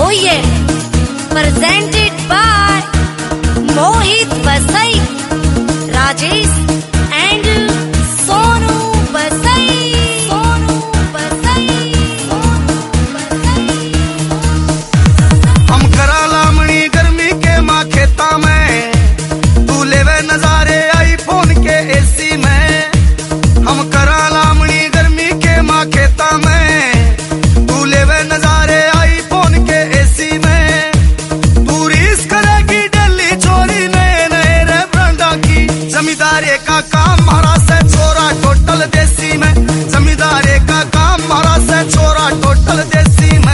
Moyer, presented by Mohit Vasai, Rajesh and Sonu Vasai. हम करा लामणी गर्मी के माँ खेता में, तू लेवे नजारे आईफोन के एसी में। हम करा लामणी गर्मी के माँ खेता में, तू लेवे नजारे आईफोन के एसी में। तू रीस करेगी दिल्ली चोरी नए नए रे ब्रांडा की। जमींदारे का काम मारा से छोरा टोटल देसी में। जमींदारे का काम मारा से छोरा टोटल देसी में।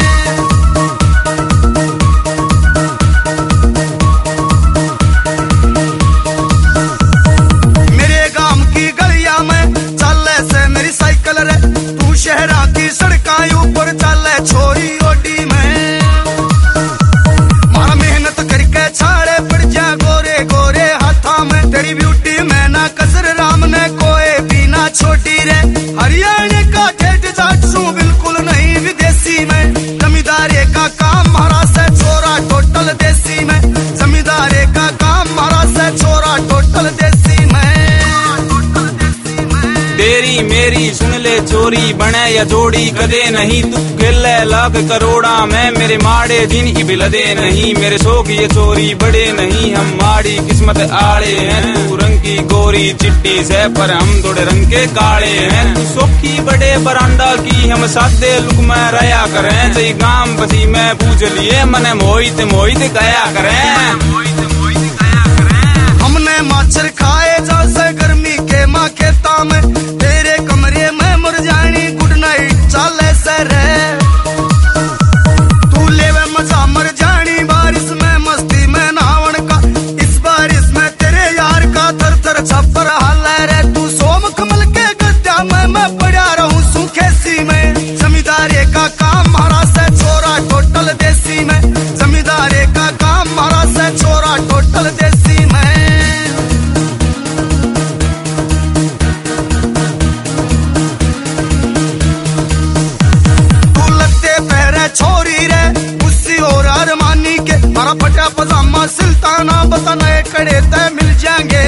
शहरा की सड़का ऊपर चले छोरी ओडी में। मारा मेहनत करके छाड़े पड़ जा गोरे गोरे हाथा में। तेरी ब्यूटी में ना कसर राम ने कोई भी ना छोटी रे। हरियाणा का ठेठ जाटू बिल्कुल नहीं विदेशी में। जमींदारे का काम मारा से छोरा टोटल देसी में। जमींदारे का काम मारा से छोरा टोटल देसी में। तेरी मेरी सुन ले चोरी बने या जोड़ी कदे नहीं। तू गिले लाख करोड़ा में मेरे माड़े दिन इबिलदे नहीं। मेरे शौक ये चोरी बड़े नहीं, हम माड़ी किस्मत आड़े हैं। तू रंग की गोरी चिट्टी से पर हम थोड़े रंग के काले हैं। तू सोखी बड़े बरांडा की हम सादे लुक में रहा करें। सही गांव बसी में पूछ लिए मने मोहित मोहित कया करें। हमने माछर खाए जैसे गर्मी के माँ खेता में। तेरे कमरे में मुरझानी गुड नाइट चाले से रे। तू लेवे मजा मर जानी बारिश में मस्ती में नहावन का। इस बारिश में तेरे यार का थर थर छप्पर हाल रे। तू सोम कमल के गद्दा में मैं पड़ा रहूं सुखेसी में। जमींदारे का काम मारा से छोरा टोटल देसी में। जमींदारे का काम मारा से छोरा टोटल देसी में। छोरी रे उसी और अरमानी के। मारा फटा पजामा सिल्ताना बता नए कड़े तय मिल जाएंगे।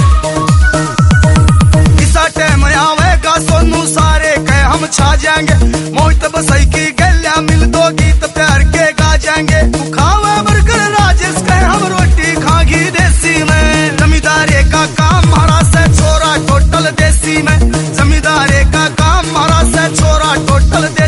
इसा टाइम आवेगा सोनू सारे कह हम छा जाएंगे। मोहित बसई की गलियां मिल दो गीत प्यार के गा जाएंगे। तू खावे बर्गर राजेश कह हम रोटी खागी देसी में। जमींदारे का काम मारा से छोरा टोटल देसी में। जमींदारे का काम मारा से छोरा टोटल देसी।